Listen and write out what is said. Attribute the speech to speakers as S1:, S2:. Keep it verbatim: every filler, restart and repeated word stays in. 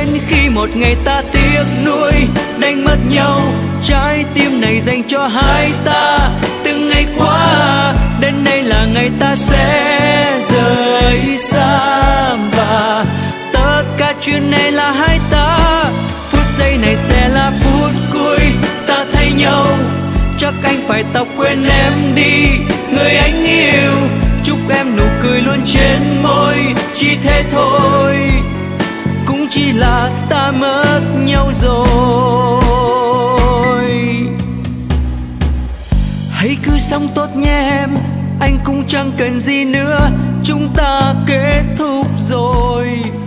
S1: đến khi một ngày ta tiếc nuối đánh mất nhau. Trái tim này dành cho hai ta, từng ngày qua đến đây là ngày ta sẽ rời xa. Và tất cả chuyện này là hai ta, phút giây này sẽ là phút cuối ta thấy nhau. Chắc anh phải tao quên em đi, người anh yêu. Chúc em nụ cười luôn trên môi, chỉ thế thôi, cũng chỉ là ta mất nhau rồi. Hãy cứ sống tốt nhé em, anh cũng chẳng cần gì nữa, chúng ta kết thúc rồi.